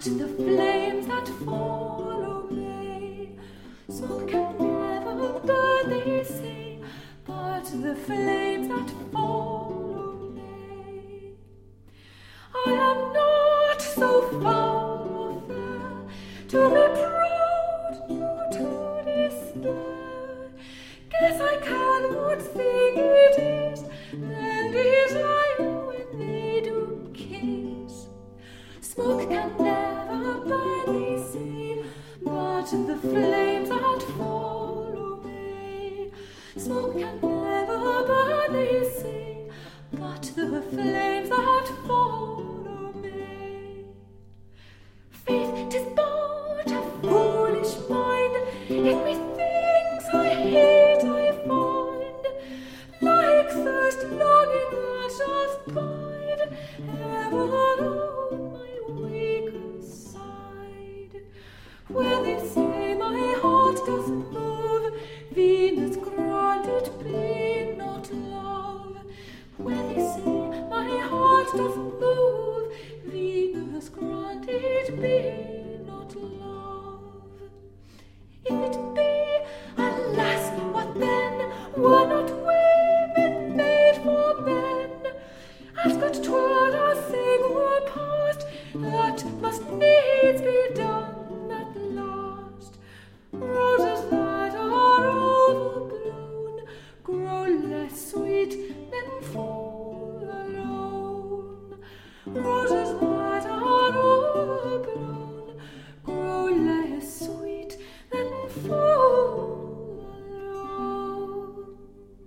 the flames that fall away. Smoke can never burn, they say, but the flames that fall away. I am not so far off there to be proud, nor to despair. Guess I can what thing it is, then desire when they do kiss. Smoke can never burn, they say, but the flames that fall away. Smoke can never burn, they say, but the flames that fall away. Faith, 'tis but a foolish mind, in me things I hate I find, like thirst longing that doth bide ever on my weaker side. Where they say my heart doth move, Venus grant it be not love. Where they say my heart doth move, Venus grant it be not love. If it be, alas, what then? Were not women made for men? As good 'twere a thing were past, that must needs be done at last. Roses that are overblown grow less sweet than fall alone. Roses that are overblown grow less sweet than fall alone.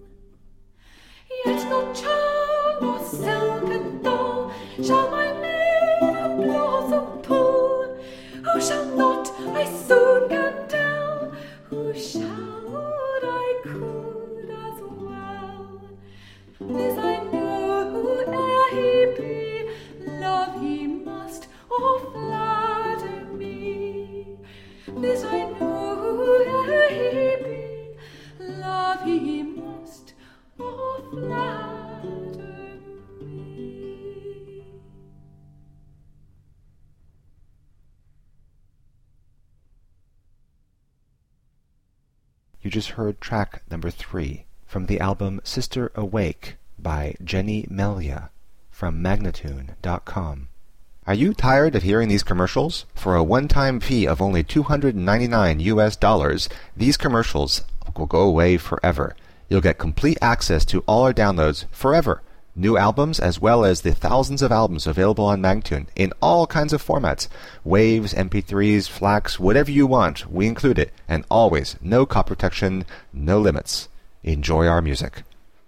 Yet no charm nor silken doll shall my maiden blossom pull. Who shall not, I soon can tell. Who shall, would I could as well. This I know, whoe'er he be, love he must or flatter me. This I know, whoe'er he be, love he must or flatter me. You just heard track number 3 from the album Sister Awake by Jenny Melia from Magnatune.com. Are you tired of hearing these commercials? For a one-time fee of only $299 US, these commercials will go away forever. You'll get complete access to all our downloads forever. New albums as well as the thousands of albums available on Magnatune in all kinds of formats. Waves, MP3s, FLACs, whatever you want, we include it. And always, no copy protection, no limits. Enjoy our music.